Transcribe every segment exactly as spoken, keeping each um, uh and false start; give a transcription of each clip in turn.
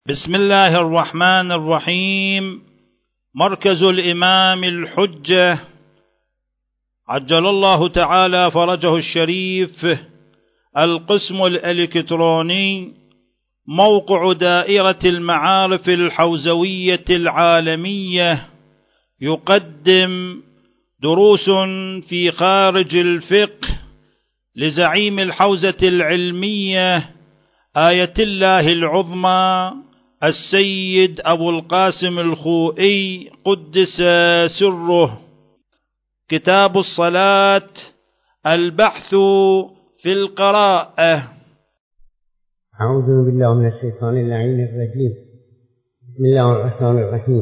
بسم الله الرحمن الرحيم. مركز الإمام الحجة عجل الله تعالى فرجه الشريف، القسم الإلكتروني، موقع دائرة المعارف الحوزوية العالمية، يقدم دروس في خارج الفقه لزعيم الحوزة العلمية آية الله العظمى السيد أبو القاسم الخوئي قدس سره. كتاب الصلاة، البحث في القراءة. أعوذ بالله من الشيطان اللعين الرجيم. بسم الله الرحمن الرحيم.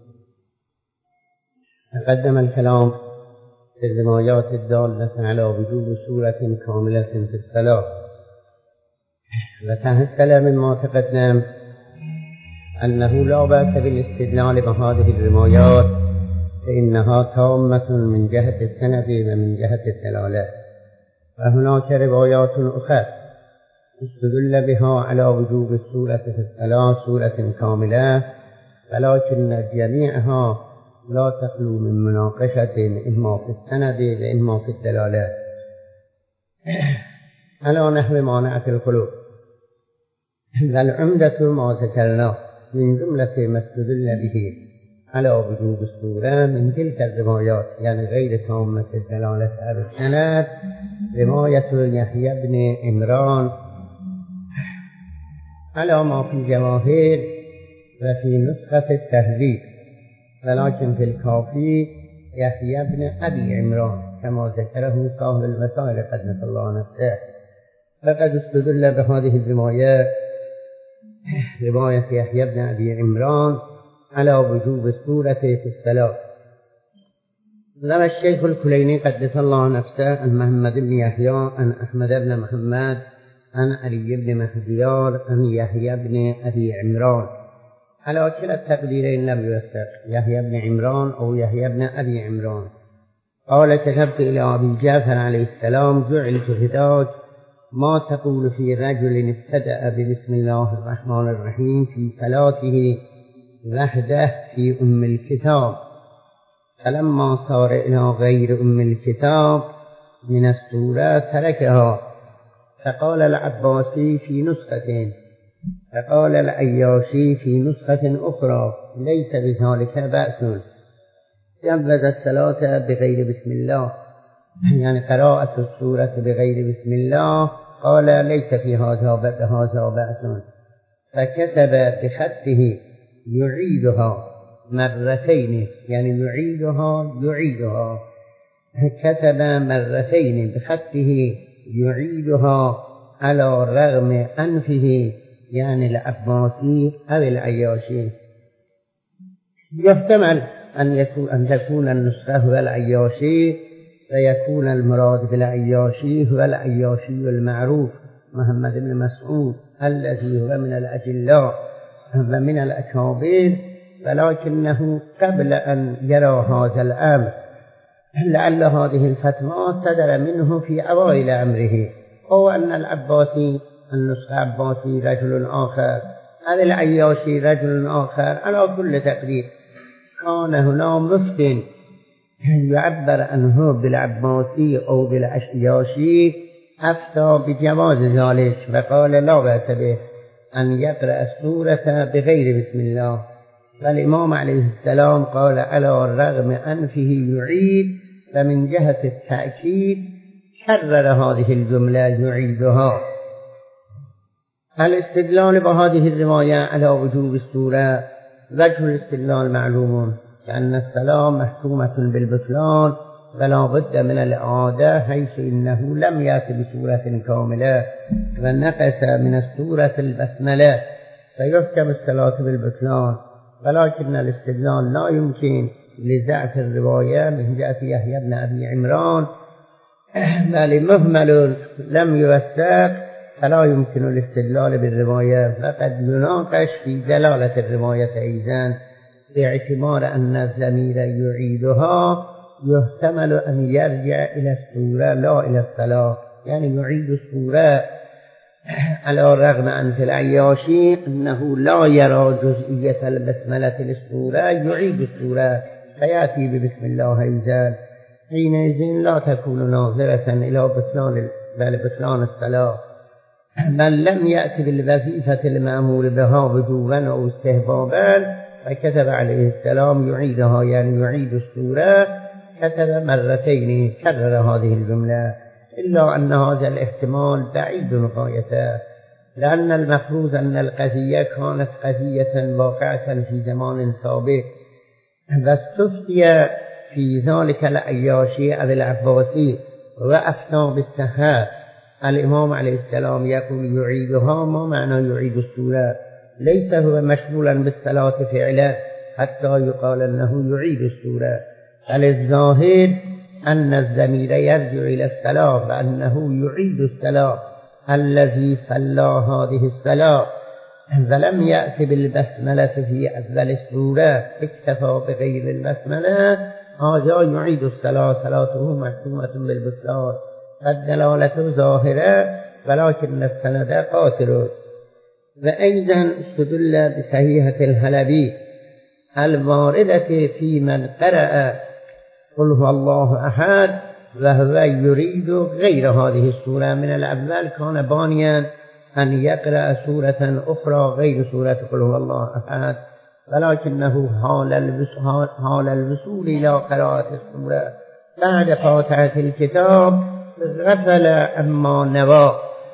تقدم الكلام في الروايات الدالة على وجوب سورة كاملة في الصلاة، وتحصل مما تقدم أنه لا بأس بالاستدلال بهذه الروايات، فإنها تامة من جهة السند ومن جهة الدلالة. وهناك روايات أخرى استدل بها على وجوب السورة في الصلاة سورة كاملة، ولكن جميعها لا تخلو من مناقشة إما في السند وإما في الدلالة، على نحو ما نعت القلوب. والعمدة ما ذكرنا من جملة ما استدل به على وجوب السورة من تلك الروايات، يعني غير تامة الدلالة على السند، رواية يحيى بن عمران على ما في جواهر وفي نسخة التهذيب، ولكن في الكافي يحيى بن أبي عمران كما ذكره صاحب المسائل قدس الله نفسه. فقد استدل بهذه الروايات رواية يحيى بن أبي عمران على وجوب السورة في الصلاة. روى الشيخ الكليني قدس الله نفسه عن محمد بن يحيى عن أحمد بن محمد عن علي بن مخزيار عن يحيى بن أبي عمران على كلا التقديرين لم يوثق، يحيى بن عمران أو يحيى بن أبي عمران. قال: كتبت إلى أبي جعفر عليه السلام: جعلت فداك، ما تقول في رجل ابتدأ ببسم الله الرحمن الرحيم في صلاته وحده في أم الكتاب، فلما صار إلى غير أم الكتاب من السورة تركها. فقال العباسي في نسخة، فقال العياشي في نسخة أخرى: ليس بذلك بأس، جوز الصلاة بغير بسم الله، يعني قراءة السورة بغير بسم الله. قال: ليس في هذا بهذا بأس. فكتب بخطه يعيدها مرتين، يعني يعيدها يعيدها كتب مرتين بخطه يعيدها على رغم أنفه، يعني العباسي أو العياشي. يحتمل أن يكون أن تكون النسخة هو العياشي، فيكون المراد بالعياشي هو العياشي المعروف محمد بن مسعود الذي هو من الأجلاء ومن الأكابر، ولكنه قبل أن يرى هذا الأمر لعل هذه الفتوى صدر منه في أوائل أمره، أو أن العباسي النسخة عباسي رجل آخر أو العياشي رجل آخر. على كل تقدير كان هنا مفتن يعبر عنه بالعباسي أو بالعياشي، أفتى بجواز ذلك وقال: لا بأس به أن يقرأ السورة بغير بسم الله. والإمام عليه السلام قال: على الرغم أنفه يعيد، فمن جهة التأكيد كرر هذه الجملة يعيدها. الاستدلال بهذه الرواية على وجوب السورة وجه الاستدلال معلوم، لأن الصلاة محكومة بالبطلان ولا بد من الإعادة، حيث إنه لم يأت بسورة كاملة ونقص من السورة البسملة، فيحكم الصلاة بالبطلان. ولكن الاستدلال لا يمكن لضعف الرواية من جهة يحيى بن أبي عمران، بل مهمل لم يوثق، فلا يمكن الاستدلال بالرواية. فقد يناقش في دلالة الرواية أيضا باعتبار أن الضمير يعيدها يحتمل أن يرجع إلى السورة لا إلى الصلاة، يعني يعيد السورة على الرغم أن في العياشي أنه لا يرى جزئية البسملة للسورة يعيد السورة فيأتي ببسم الله يزال، حينئذ لا تكون ناظرة إلى بطلان بل بطلان الصلاة، بل لم يأتي بالوظيفة المأمور بها وجوبا أو استحبابا، فكتب عليه السلام يعيدها يعني يعيد السورة، كتب مرتين كرر هذه الجملة، إلا أن هذا الاحتمال بعيد غايته، لأن المفروض أن القضية كانت قضية واقعة في زمان سابق، واستفتي في ذلك العياشي أو العباسي وأفتى بالصحة. الإمام عليه السلام يقول يعيدها، ما معنى يعيد السورة؟ ليس هو مشغولا بالصلاة فعلا حتى يقال أنه يعيد السورة، بل الظاهر أن الضمير يرجع إلى الصلاة وأنه يعيد الصلاة الذي صلى هذه الصلاة، فلم يأتي بالبسملة في أول السورة، اكتفى بغير البسملة، هذا يعيد الصلاة صلاته محكومة بالبطلان، فالدلالة ظاهرة ولكن السند قاصر. وأيضا استدل بصحيحة الحلبي الواردة في من قرأ قل هو الله أحد وهو يريد غير هذه السورة من الأول كان بانيا أن يقرأ سورة أخرى غير سورة قل هو الله أحد، ولكنه حال الوصول إلى قراءة السورة بعد فاتحة الكتاب غفل أما نوى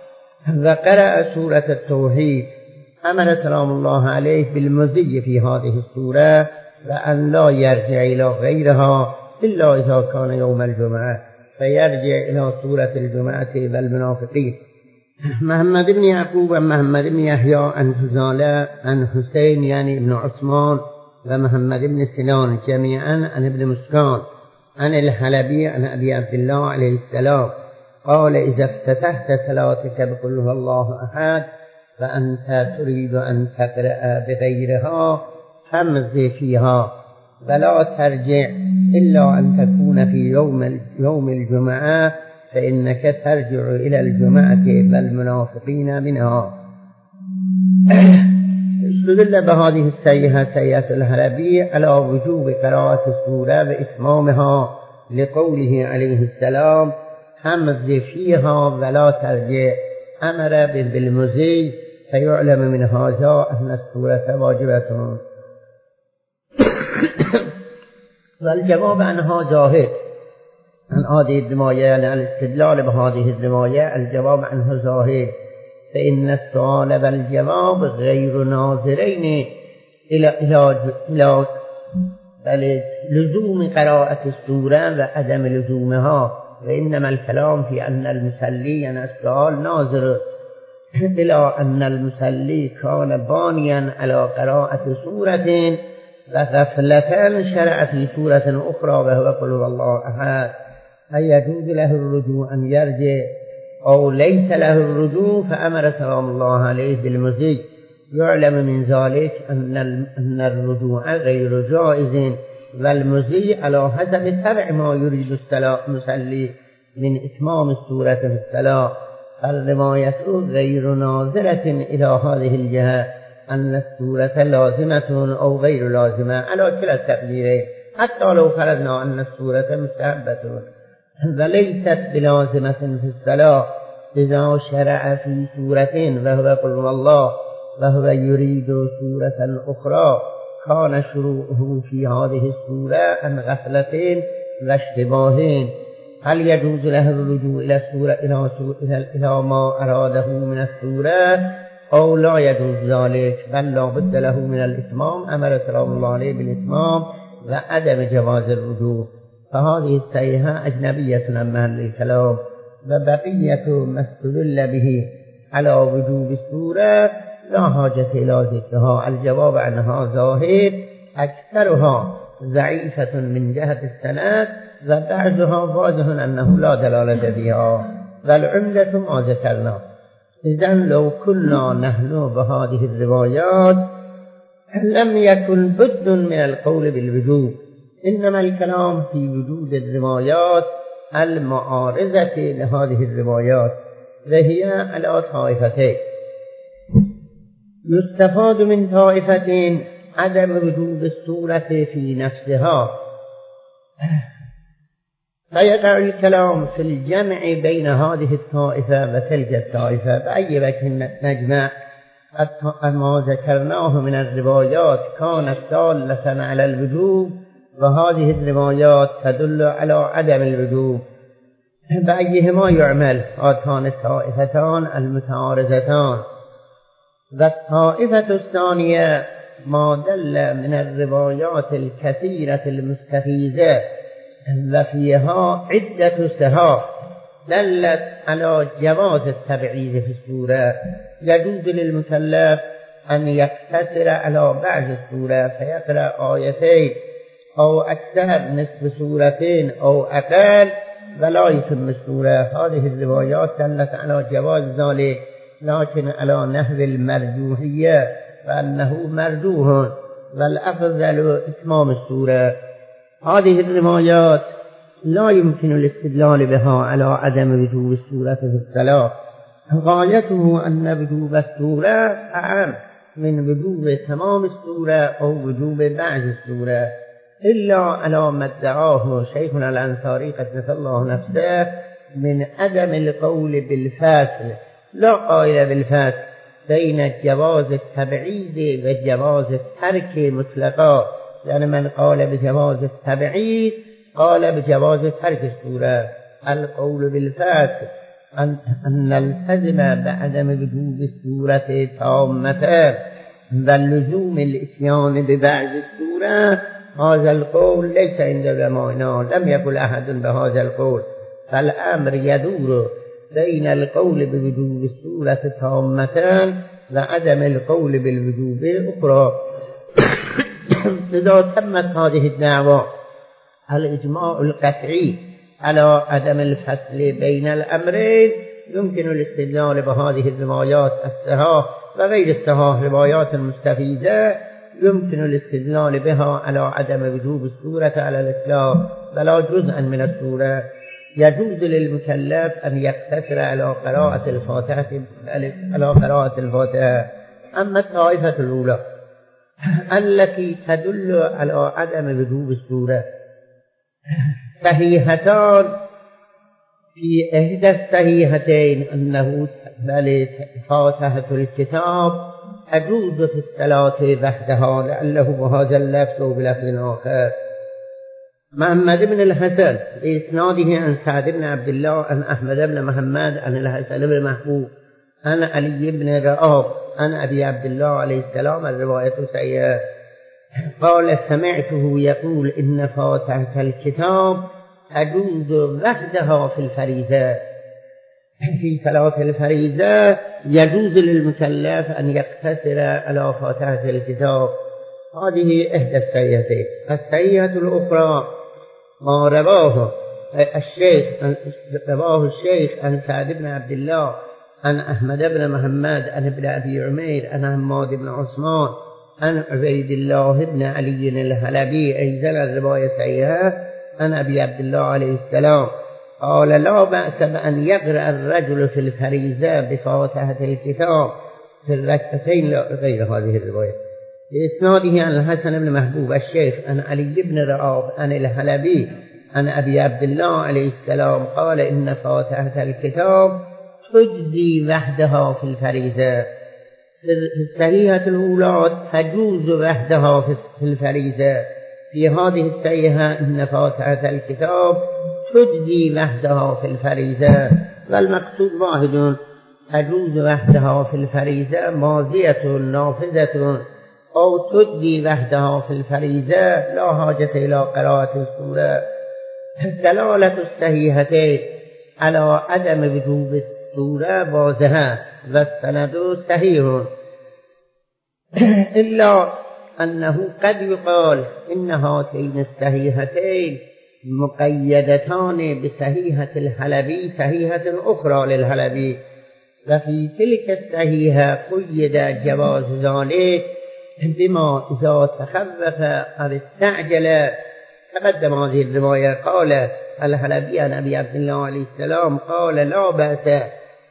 وقرأ سورة التوحيد، أمر سلام الله عليه بالمزي في هذه السورة وأن لا يرجع إلى غيرها إلا إذا كان يوم الجمعة، فيرجع إلى سورة الجمعة والمنافقين. محمد بن يعقوب ومحمد بن يحيى عن فضالة عن حسين يعني ابن عثمان ومحمد بن سنان جميعا عن ابن مسكان عن الحلبي عن أبي عبد الله عليه السلام قال إذا افتتحت صلاتك بقل هو الله أحد فأنت تريد أن تقرأ بغيرها فامز فيها ولا ترجع إلا أن تكون في يوم يوم الجمعة فإنك ترجع إلى الجمعة والمنافقين منها. استدل بهذه السيئة سيئة الحلبي على وجوب قراءة السورة وإتمامها لقوله عليه السلام همز فيها ولا ترجع، أمر بالمزي، فيعلم من هذا أن السورة واجبة. والجواب عنها ظاهر عن هذه الرواية، يعني الاستدلال بهذه الرواية الجواب عنها ظاهر، فإن السؤال والجواب غير ناظرين إلى إلى إلى بل لزوم قراءة السورة وعدم لزومها، وإنما الكلام في أن المصلي يعني السؤال ناظر إلى أن المصلي كان بانيا على قراءة سورة وغفلة شرع في سورة أخرى وهو قل هو الله أحد، أن يجوز له الرجوع أن يرجع أو ليس له الرجوع، فأمر سلام الله عليه بالمزي. يعلم من ذلك أن أن الرجوع غير جائز، والمزي على حسب تبع ما يريد المصلي من إتمام السورة في الصلاة، الرواية غير ناظرة إلى هذه الجهة أن السورة لازمة أو غير لازمة على كلا التقديرين، حتى لو فرضنا أن السورة مستحبة وليست بلازمة في الصلاة، إذا شرع في سورة وهو قل هو الله وهو يريد سورة أخرى كان شروعه في هذه السورة عن غفلتين واشتباهين، هل يجوز له الرجوع إلى السورة إلى, إلى, إلى ما أراده من السورة أو لا يجوز ذلك، بل لا بد له من الإتمام، أمر سلام الله عليه بالإتمام وعدم جواز الرجوع. فهذه السيئة أجنبية عن محل الكلام، وبقية ما استدل به على وجوب السورة لا حاجة إلى ذكرها. الجواب عنها ظاهر، أكثرها ضعيفة من جهة السند وبعضها واضح أنه لا دلالة فيها، والعمدة ما ذكرنا. إذن لو كنا نحن بهذه الروايات لم يكن بد من القول بالوجوب، إنما الكلام في وجود الروايات المعارضة لهذه الروايات، وهي على طائفتين. يستفاد من طائفتين عدم وجوب الصورة في نفسها، فيقع الكلام في الجمع بين هذه الطائفة وتلك الطائفة. بأي وجه نجمع ما ذكرناه من الروايات كانت دالة على الوجوب، وهذه الروايات تدل على عدم الوجوب، بأيهما يعمل هاتان الطائفتان المتعارضتان. والطائفة الثانية ما دل من الروايات الكثيرة المستفيزة وفيها عدة صحاح دلت على جواز التبعيض في السورة. يجوز للمكلف أن يقتصر على بعض السورة فيقرأ آيتين أو أكثر، نصف سورتين أو أقل، ولا يتم السورة. هذه الروايات دلت على جواز ذلك، لكن على نحو المرجوحية، فأنه مرجوح والأفضل إتمام السورة. هذه الروايات لا يمكن الاستدلال بها على عدم وجوب السورة في الصلاة، غايته أن وجوب السورة أعم من وجوب تمام السورة أو وجوب بعض السورة، إلا على ما ادعاه شيخنا الأنصاري قدس الله نفسه من عدم القول بالفصل، لا قائل بالفصل بين جواز التبعيض وجواز الترك مطلقا. يعني من قال بجواز التبعيض قال بجواز ترك السورة. القول بالفصل أن نلتزم بعدم وجوب السورة تامة واللزوم الإتيان ببعض السورة، هذا القول ليس عند علمائنا، لم يقل أحد بهذا القول، فالأمر يدور بين القول بوجوب السورة تامة وعدم القول بالوجوب الأخرى. إذا تمت هذه الدعوة الإجماع القطعي على عدم الفصل بين الأمرين، يمكن الاستدلال بهذه الروايات الصحاح وغير الصحاح روايات المستفيدة، يمكن الاستدلال بها على عدم وجوب السورة على الإطلاق ولا جزءا من السورة. يجوز للمكلف أن يقتصر على قراءة الفاتحة على قراءة الفاتحة. أما الطائفة الأولى التي تدل على عدم وجوب السورة صحيحتان، في إحدى الصحيحتين أنه فاتحة الكتاب تجوز في الصلاة وحدها، لعله بهذا اللفظ وبلفظ آخر. محمد بن الحسن بإسناده عن سعد بن عبد الله عن أحمد بن محمد عن الحسن بن محبوب عن علي بن رآب عن أبي عبد الله عليه السلام، الرواية صحيحة، قال سمعته يقول إن فاتحة الكتاب تجوز وحدها في الفريضة. في صلاة الفريضة يجوز للمكلف أن يقتصر على فاتحة الكتاب. هذه إحدى الصحيحتين. الصحيحة الأخرى ما رواه الشيخ رواه الشيخ عن سعد بن عبد الله عن أحمد بن محمد عن ابن أبي عمير عن حماد بن عثمان عن عبيد الله بن علي الحلبي، أيضا الرواية صحيحة عن أبي عبد الله عليه السلام، قال لا بأس بأن يقرأ الرجل في الفريضة بفاتحة الكتاب في الركعتين، لا غير هذه الرواية. بإسناده عن الحسن بن محبوب الشيخ عن علي بن رآب عن الحلبي عن أبي عبد الله عليه السلام قال إن فاتحة الكتاب تجزي وحدها في الفريضة. في الصحيحة الأولى تجوز وحدها في الفريضة، في هذه الصحيحة إن فاتحة الكتاب تجزي وحدها في الفريضة، والمقصود واحد، تجوز وحدها في الفريضة ماضية نافذة، أو تجزي وحدها في الفريضة لا حاجة إلى قراءة السورة. دلالة الصحيحتين على عدم وجوب السورة واضحة والسند صحيح، إلا أنه قد يقال إن هاتين الصحيحتين مقيدتان بصحيحة الحلبي صحيحة أخرى للحلبي، وفي تلك الصحيحة قيد جواز ذلك بما إذا تخفف أو استعجل. تقدم هذه الرواية. قال الحلبي عن أبي عبد الله عليه السلام قال لا بأس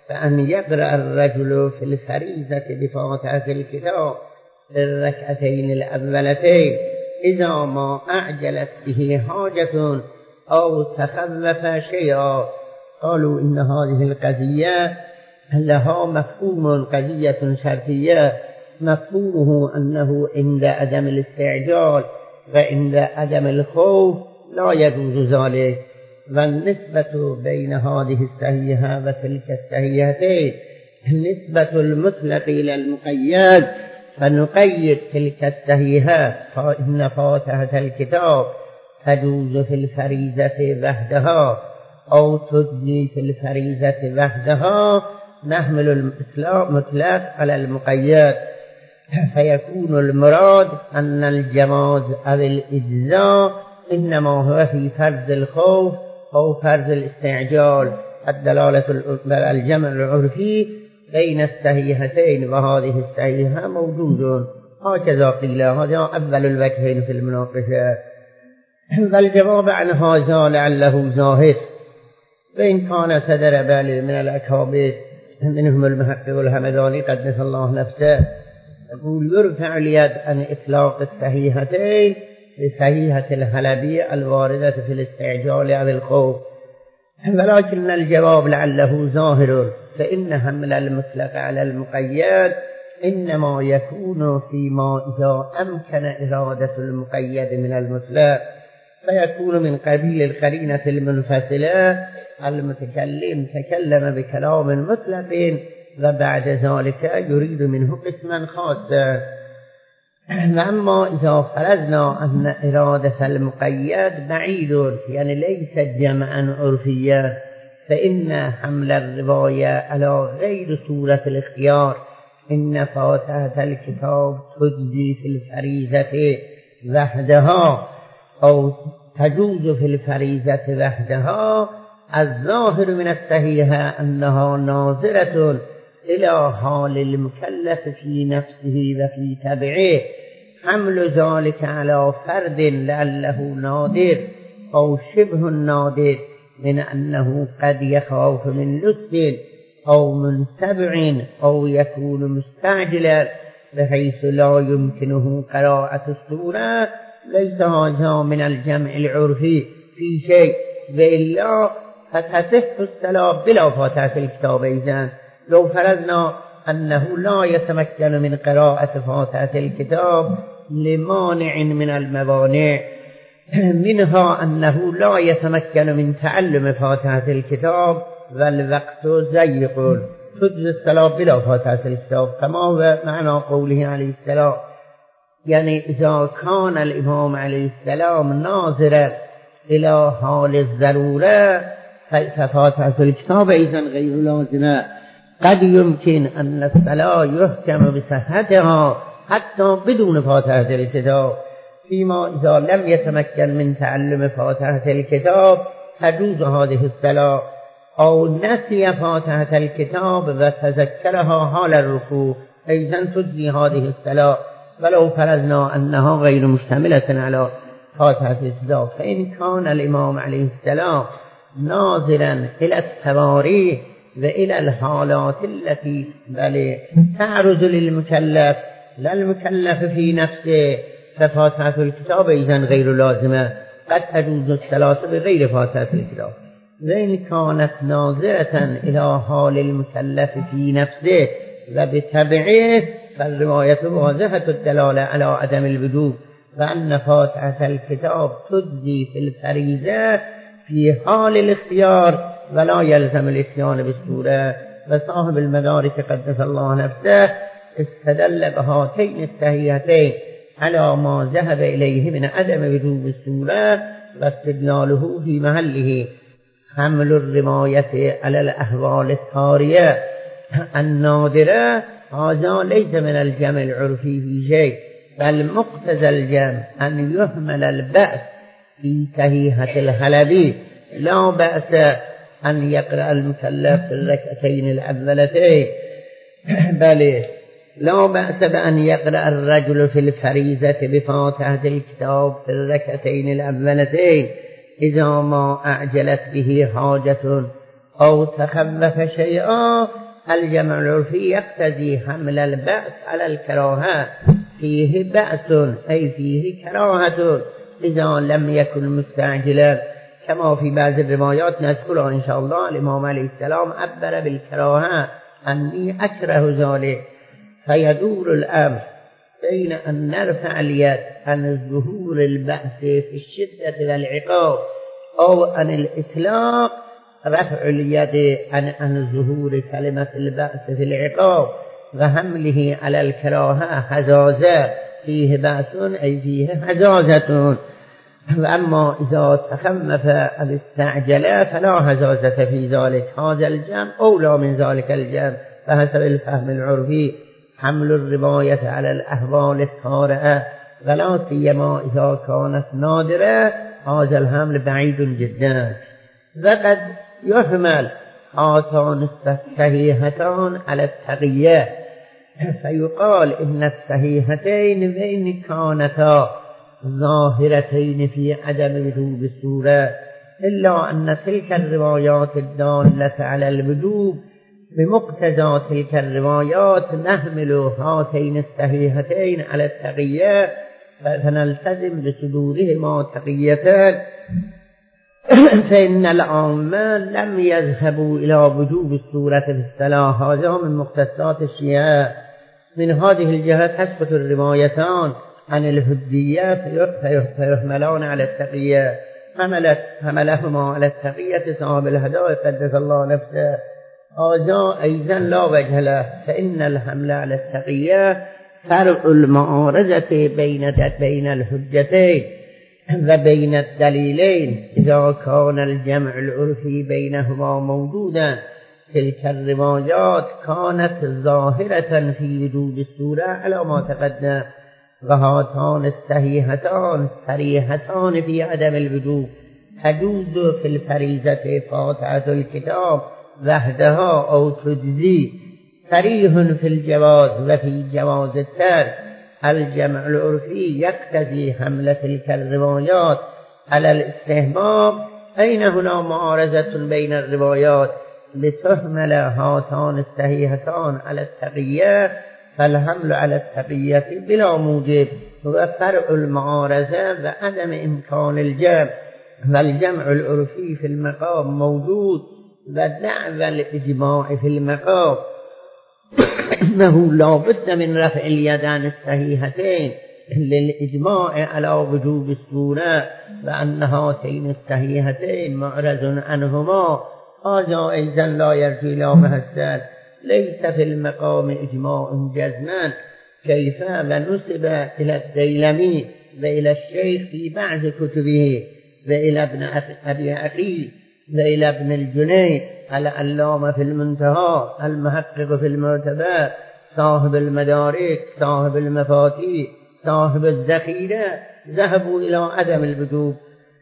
فأن يقرأ الرجل في الفريضة بفاتحة الكتاب في الركعتين الأولتين إذا ما أعجلت به حاجة أو تخلف شيئا. قالوا إن هذه القضية لها مفهوم، قضية شرطية، مفهومه أنه عند عدم الاستعجال وعند عدم الخوف لا يجوز ذلك. والنسبة بين هذه الصحيحة وتلك الصحيحتين نسبة المطلق إلى المقيد، فنقيد تلك الصحيحة فإن فاتحة الكتاب تجوز في الفريضة وحدها أو تجزي في الفريضة وحدها، نحمل المطلق على المقيد، فيكون المراد أن الجواز أو الإجزاء إنما هو في فرض الخوف أو فرض الاستعجال. الدلالة على الجمع العرفي بين الصحيحتين وهذه الصحيحة موجود، هكذا قيل. هذا أول الوجهين في المناقشة. والجواب عن هذا لعله ظاهر، وإن كان صدر بالي من الأكابر منهم المحقق الهمداني قدس الله نفسه يقول يرفع اليد عن إطلاق الصحيحتين بصحيحة الحلبي الواردة في الاستعجال أو الخوف، ولكن الجواب لعله ظاهر، فإن حمل المطلق على المقيد إنما يكون فيما إذا أمكن إرادة المقيد من المطلق، فيكون من قبيل القرينة المنفصلة. المتكلم تكلم بكلام مطلق وبعد ذلك يريد منه قسما خاصا. أما إذا فرضنا أن إرادة المقيد بعيد، يعني ليس جمعا عرفيا، فإن حمل الرواية على غير صورة الاختيار، إن فاتحة الكتاب تجزي في الفريضة وحدها أو تجوز في الفريضة وحدها، الظاهر من الصحيحة أنها ناظرة إلى حال المكلف في نفسه وفي تبعه. حمل ذلك على فرد لعله نادر أو شبه نادر من أنه قد يخاف من لص أو من تبع أو يكون مستعجلا بحيث لا يمكنه قراءة السورة، ليس هذا من الجمع العرفي في شيء، وإلا فتصح الصلاة بلا فاتحة الكتاب. إذن لو فرضنا أنه لا يتمكن من قراءة فاتحة الكتاب لمانع من الموانع، منها أنه لا يتمكن من تعلم فاتحة الكتاب والوقت ضيق، تجزي الصلاة بلا فاتحة الكتاب، كما هو معنى قوله عليه السلام. يعني إذا كان الإمام عليه السلام ناظرا إلى حال الضرورة ففاتحة الكتاب إذن غير لازمة. قد يمكن أن الصلاة يحكم بصحتها حتى بدون فاتحة الكتاب، فيما إذا لم يتمكن من تعلم فاتحة الكتاب تجوز هذه الصلاة، أو نسي فاتحة الكتاب وتذكرها حال الركوع أيضا تجزي هذه الصلاة، ولو فرضنا أنها غير مشتملة على فاتحة الكتاب. فإن كان الإمام عليه السلام ناظرا إلى التواريخ وإلى الحالات التي بل تعرض للمكلف لا المكلف في نفسه، ففاتحة الكتاب إذن غير لازمة، قد تجوز الصلاة بغير فاتحة الكتاب. وإن كانت ناظرة إلى حال المكلف في نفسه وبتبعه، فالرواية واضحة الدلالة على عدم الوجوب، وأن فاتحة الكتاب تجزي في الفريضة في حال الاختيار ولا يلزم الاتيان بالسورة. وصاحب المدارك قدس الله نفسه استدل بهاتين الصحيحتين على ما ذهب إليه من عدم وجوب السورة، واستدلاله في محله. حمل الرواية على الأحوال الطارئة النادرة هذا ليس من الجمع العرفي في شيء، بل مقتضى الجمع أن يحمل البأس في صحيحة الحلبي، لا بأس أن يقرأ المكلف في الركعتين الأولتين، بل لا بأس بأن يقرأ الرجل في الفريضة بفاتحة الكتاب في الركعتين الأولتين إذا ما أعجلت به حاجة أو تخلف شيئا، الجمع العرفي يقتضي حمل البأس على الكراهة فيه بأس أي فيه كراهة إذا لم يكن مستعجلا، كما في بعض الروايات نذكرها إن شاء الله. الإمام عليه السلام عبر بالكراهة أني أكره ذلك، فيدور الأمر بين أن نرفع اليد عن ظهور البأس في الشدة والعقاب، أو عن الإطلاق رفع اليد عن عن ظهور كلمة البأس في العقاب وحمله على الكراهة حزازة فيه بأس أي فيه حزازة. وأما إذا تخمف أو استعجل فلا حزازة في ذلك. هذا الجمع أولى من ذلك الجمع فحسب الفهم العرفي حمل الرواية على الأحوال الطارئة ولا سيما إذا كانت نادرة، هذا الحمل بعيد جدا. وقد يحمل هاتان الصحيحتان على التقية، فيقال إن الصحيحتين وإن كانتا ظاهرتين في عدم وجوب السورة، إلا أن تلك الروايات الدالة على الوجوب بمقتضى تلك الروايات نحمل هاتين الصحيحتين على التقية فنلتزم بصدورهما تقيتان، فإن العامة لم يذهبوا إلى وجوب السورة في الصلاة. هذا من مختصات الشيعة. من هذه الجهة تثبت الروايتان عن الهدية فيحملان على التقية. حملت حملهما على التقية صاحب الهداية قدس الله نفسه، هذا أيضا لا وجه له، فإن الحمل على التقية فرع المعارضة بين بين الحجتين وبين الدليلين إذا كان الجمع العرفي بينهما موجودا. تلك الروايات كانت ظاهرة في وجود السورة على ما تقدم، وهاتان الصحيحتان صريحتان في عدم الوجوب. تجوز في الفريضة فاتحة الكتاب وحدها أو تجزي، صريح في الجواز وفي جواز الترك. الجمع العرفي يقتضي حمل تلك الروايات على الاستحباب. أين هنا معارضة بين الروايات لتحمل هاتان الصحيحتان على التقية، فالحمل على التقية بلا موجب هو فرع المعارضة وعدم إمكان الجمع. والجمع العرفي في المقام موجود ودعوى الإجماع في المقام أنه لا بد من رفع اليدين الصحيحتين للإجماع على وجوب السورة، وأن هاتين الصحيحتين معرض عنهما. هذا أيضا لا يرجو إلى محسن، ليس في المقام إجماع جزما كيف ونسب إلى الديلمي وإلى الشيخ في بعض كتبه وإلى ابن أبي عقيل وإلى ابن الجنيد العلامة في المنتهى المحقق في المعتبر صاحب المدارك صاحب المفاتيح صاحب الذخيرة، ذهبوا إلى عدم الوجوب.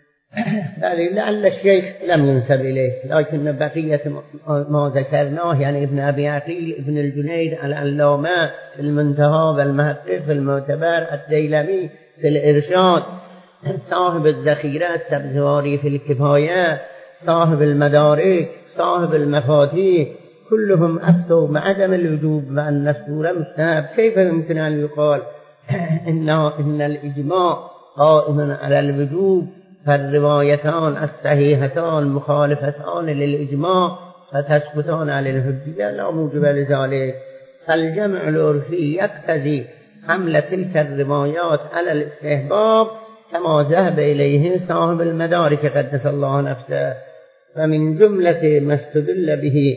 لعل الشيخ لم ينسب إليه، لكن بقية ما ذكرناه يعني ابن أبي عقيل ابن الجنيد العلامة في المنتهى والمحقق في المعتبر الديلمي في الإرشاد صاحب الذخيرة السبزواري في الكفاية صاحب المدارك صاحب المفاتيح، كلهم أفتوا بعدم الوجوب وأن السورة مستحب. كيف يمكن أن يقال إن, إن الإجماع قائم على الوجوب فالروايتان الصحيحتان مخالفتان للإجماع فتثبتان على الحجية؟ لا موجب لذلك. فالجمع العرفي يقتضي حمل تلك الروايات على الاستحباب كما ذهب إليه صاحب المدارك قدس الله نفسه. فمن جملة ما استدل به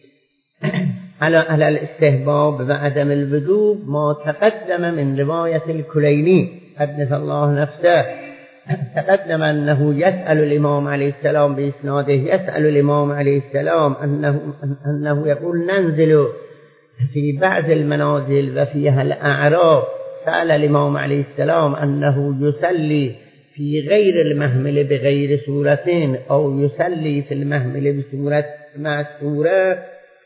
على على الاستحباب وعدم الوجوب ما تقدم من رواية الكليني قدس الله نفسه. تقدم أنه يسأل الإمام عليه السلام بإسناده، يسأل الإمام عليه السلام أنه, أنه يقول ننزل في بعض المنازل وفيها الأعراب. سأل الإمام عليه السلام أنه يصلي في غير المحمل بغير سورة أو يصلي في المحمل بسورة مع السورة.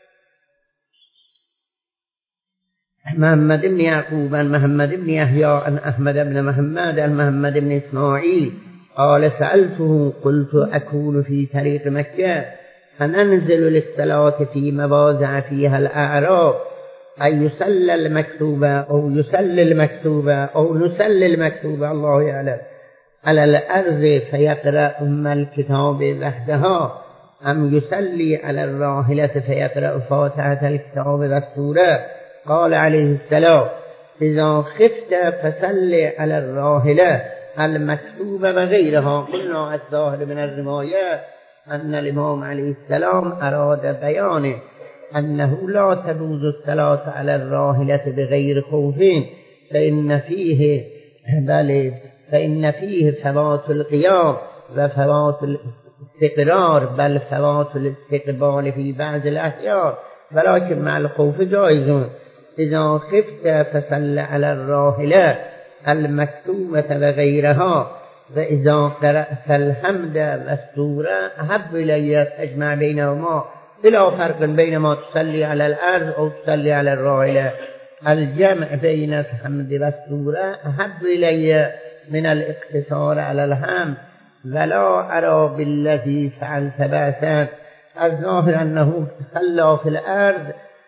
محمد بن يعقوب عن محمد بن يحيى عن أحمد بن محمد عن محمد بن إسماعيل قال سألته قلت أكون في طريق مكة فننزل للصلاة في مواضع فيها الأعراب أي يصلى المكتوبة أو يصلي المكتوبة أو نصلي المكتوبة الله يعلم على الأرض فيقرأ أم الكتاب وحدها أم يصلي على الراحلة فيقرأ فاتحة الكتاب والسورة. قال عليه السلام إذا خفت فصل على الراحلة المكتوبة وغيرها. قلنا الظاهر من الروايات أن الإمام عليه السلام أراد بيانه أنه لا تجوز الصلاة على الراحلة بغير خوف فإن فيه بل فإن فيه فوات القيام وفوات الاستقرار بل فوات الاستقبال في بعض الأحيان، ولكن مع الخوف جائز. إذا خفت فصل على الراحلة المكتوبة وغيرها، وإذا قرأت الحمد والسورة أحب إلي تجمع بينهما بلا فرق بين ما تصلي على الأرض أو تصلي على الراحلة. الجمع بين الحمد والسورة أحب إلي من الاقتصار على الحمد، ولا أرى بالذي فعلت بأسا. الظاهر أنه صلى في الأرض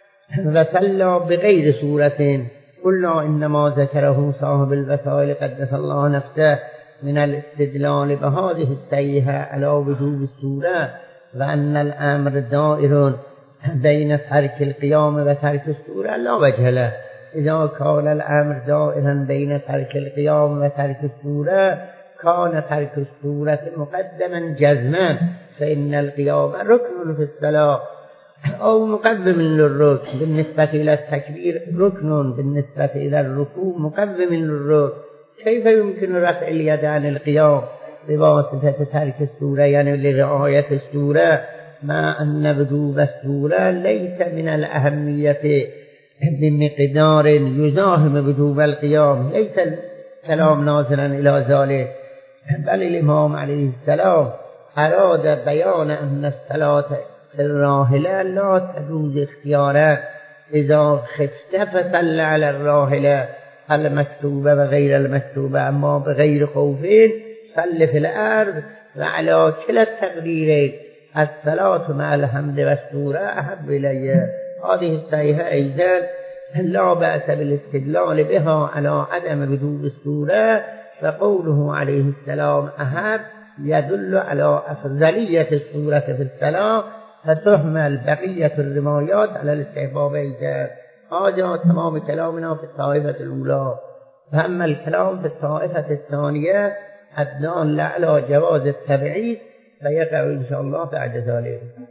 وصلى بغير سورة. قلنا إنما ذكره صاحب الوسائل قدس الله نفسه من الاستدلال بهذه الصيحة على وجوب السورة، وأن الأمر دائر بين ترك القيام وترك السورة لا وجه له. إذا كان الأمر دائرا بين ترك القيام وترك السورة كان ترك السورة مقدما جزما، فإن القيام ركن في الصلاة أو مقدم للركن بالنسبة إلى التكبير، ركن بالنسبة إلى الركوع مقدم للركن. كيف يمكن رفع اليد عن القيام بواسطة ترك السورة يعني لرعاية السورة، مع أن وجوب السورة ليس من الأهمية بمقدار يزاحم وجوب القيام، ليس الكلام ناظرا إلى ذلك، بل الإمام عليه السلام أراد بيان أن الصلاة في الراحلة لا تجوز اختيارا. إذا خفت فصل على الراحلة المكتوبة وغير المكتوبة، أما بغير خوفين صل في الأرض. وعلى كلا التقديرين الصلاة مع الحمد والسورة أحب إلي. هذه الصيحة أيضا لا بأس بالاستدلال بها على عدم وجوب السورة، فقوله عليه السلام أحب يدل على أفضلية السورة في الصلاة، فتحمل بقية الروايات على الاستحباب أيضا. هذا تمام كلامنا في الطائفة الأولى. فأما الكلام في الطائفة الثانية الدال على جواز التبعيد فيقع إن شاء الله بعد ذلك.